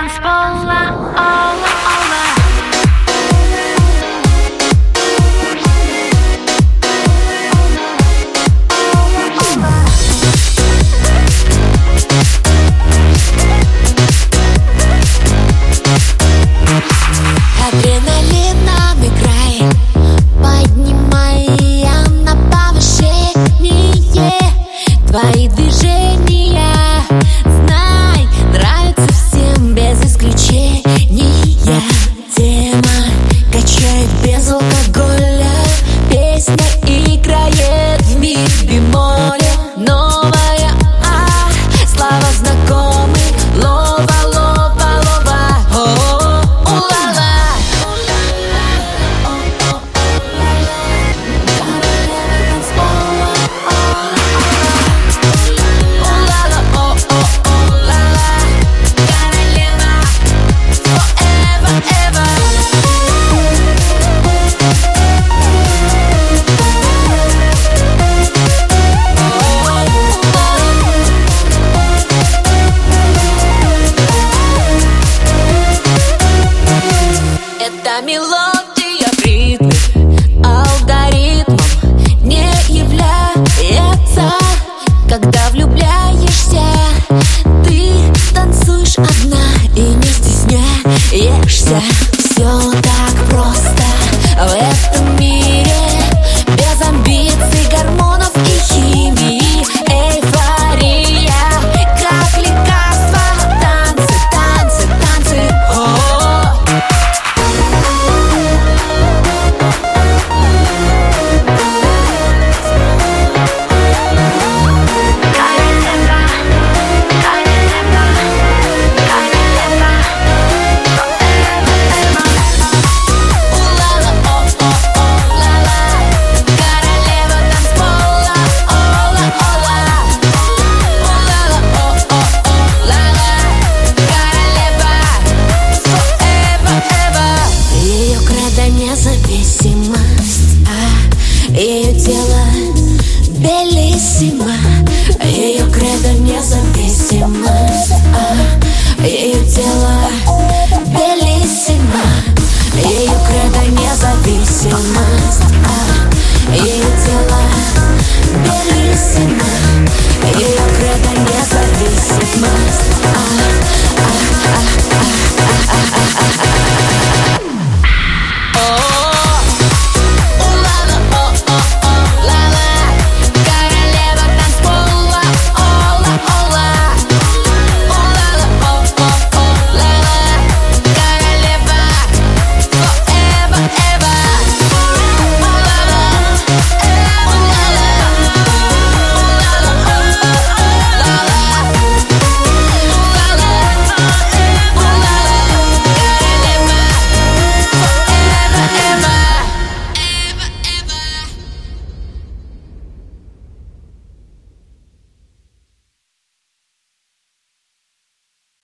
танцпола. Адреналин нам играет, поднимая на повышение. Твои движения, знай, нравятся всем без исключения. Тема качает без алкоголя, песня играет в ми бемоле. Новая слова знакомых, лова, лова, лова. Эта мелодия в ритме алгоритмом не является. Когда влюбляешься, ты танцуешь одна и не стесняешься.